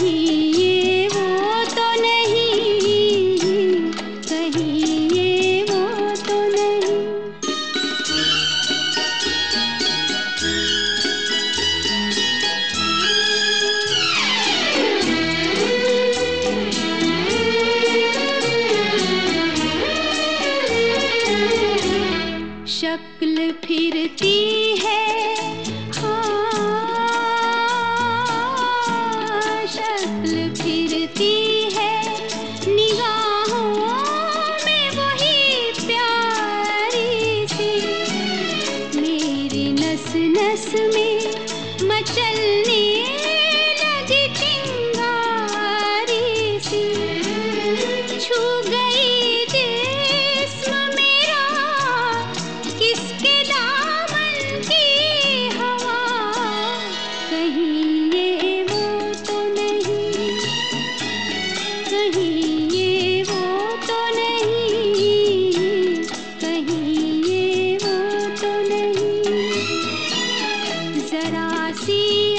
कहीं ये वो तो नहीं, कहीं ये वो तो नहीं। शक्ल फिरती है, शक्ल फिरती है, निगाहों में वही प्यारी सी, मेरी नस नस में मचलने लगी चिंगारी सी, छू गई जिस्म मेरा किसके दामन की हवा, कहीं ये वो तो नहीं, कहीं ये वो तो नहीं, कहीं ये वो तो नहीं। जरा सी